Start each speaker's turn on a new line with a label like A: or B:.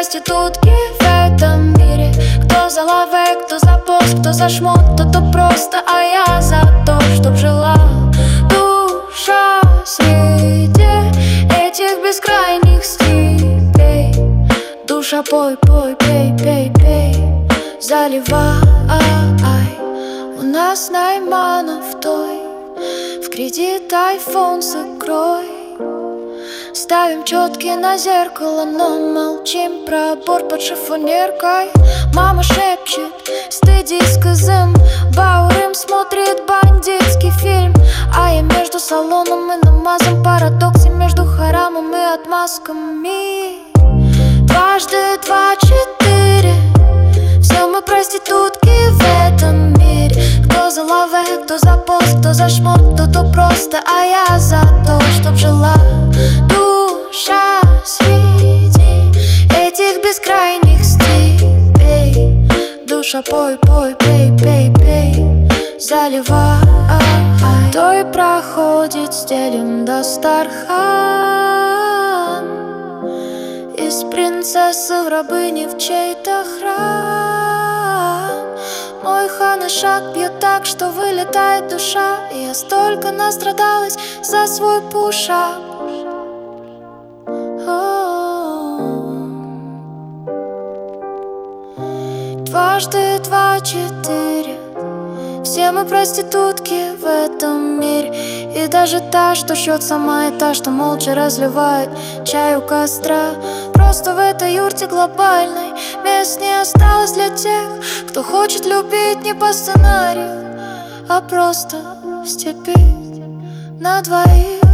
A: проститутки в этом мире. Кто за лаве, кто за пост, кто за шмот, кто просто, а я за то, чтоб жила душа среди этих бескрайних степей. Душа, пой, пой, пей, пей, пей, заливай. У нас Найманов той, в кредит айфон с икрой. Ставим четки на зеркало, но молчим про аборт под шифонеркой. Мама шепчет, стыдись, кызым. Баурым смотрит бандитский фильм, а я между салоном и намазом. Парадоксе между харамом и отмазками. Дважды два, четыре. Все мы проститутки в этом мире. Кто за лаве, кто за пост, кто за шмот, кто просто, а я за то, чтоб жила душа среди этих бескрайних степей. Душа, пой, пой, пей, пей, пей, заливай. То и проходит стелем Дастархан, из принцессы в рабыни в чей-то храм. Мой хан и шаг бьет так, что вылетает душа. И я столько настрадалась за свой пушап. Дважды два, четыре. Все мы проститутки в этом мире. И даже та, что шьет сама, и та, что молча разливает чай у костра. Просто в этой юрте глобальной мест не осталось для тех, кто хочет любить не по сценарию, а просто в степи на двоих.